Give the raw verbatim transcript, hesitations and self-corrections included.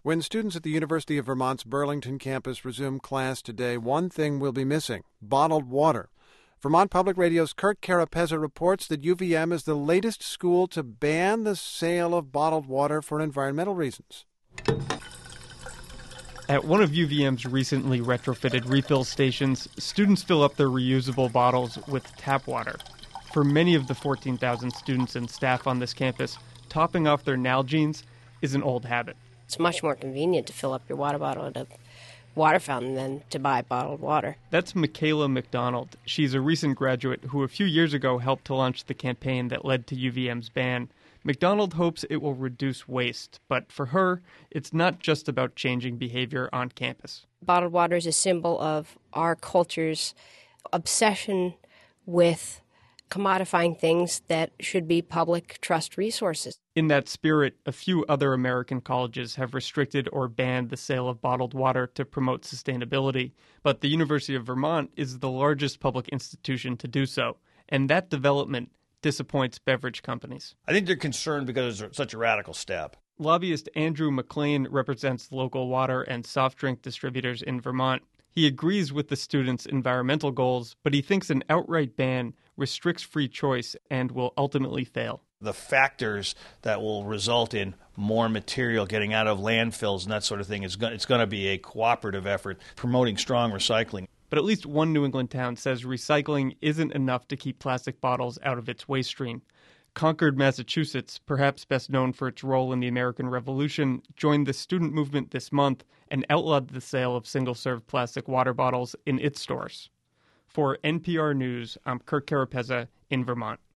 When students at the University of Vermont's Burlington campus resume class today, one thing will be missing: bottled water. Vermont Public Radio's Kurt Carapezza reports that U V M is the latest school to ban the sale of bottled water for environmental reasons. At one of U V M's recently retrofitted refill stations, students fill up their reusable bottles with tap water. For many of the fourteen thousand students and staff on this campus, topping off their Nalgene's is an old habit. It's much more convenient to fill up your water bottle at a water fountain than to buy bottled water. That's Michaela McDonald. She's a recent graduate who a few years ago helped to launch the campaign that led to U V M's ban. McDonald hopes it will reduce waste, but for her, it's not just about changing behavior on campus. Bottled water is a symbol of our culture's obsession with commodifying things that should be public trust resources. In that spirit, a few other American colleges have restricted or banned the sale of bottled water to promote sustainability, but the University of Vermont is the largest public institution to do so, and that development disappoints beverage companies. I think they're concerned because it's such a radical step. Lobbyist Andrew McLean represents local water and soft drink distributors in Vermont. He agrees with the students' environmental goals, but he thinks an outright ban restricts free choice and will ultimately fail. The factors that will result in more material getting out of landfills and that sort of thing, is going, it's going to be a cooperative effort promoting strong recycling. But at least one New England town says recycling isn't enough to keep plastic bottles out of its waste stream. Concord, Massachusetts, perhaps best known for its role in the American Revolution, joined the student movement this month and outlawed the sale of single-serve plastic water bottles in its stores. For N P R News, I'm Kurt Carapezza in Vermont.